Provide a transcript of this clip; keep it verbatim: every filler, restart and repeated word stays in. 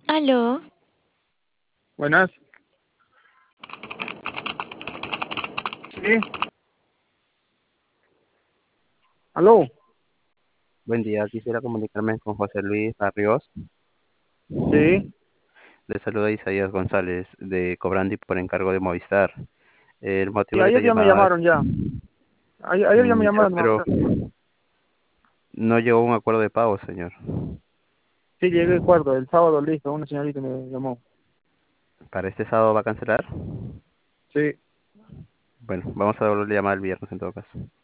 Aló, Buenas. Sí. Aló. Buen día, quisiera comunicarme con José Luis Barrios. Sí. Le saluda Isaías González de Cobrandi por encargo de Movistar. El Y motivo de la ayer ya me llamada es, llamaron ya. Ayer, ayer ya me mm, ya, llamaron de pero Movistar. no llegó a un acuerdo de pago, señor. Sí, llegué el cuarto, el sábado listo, una señorita me llamó. ¿Para este sábado va a cancelar? Sí. Bueno, vamos a volver a llamar el viernes en todo caso.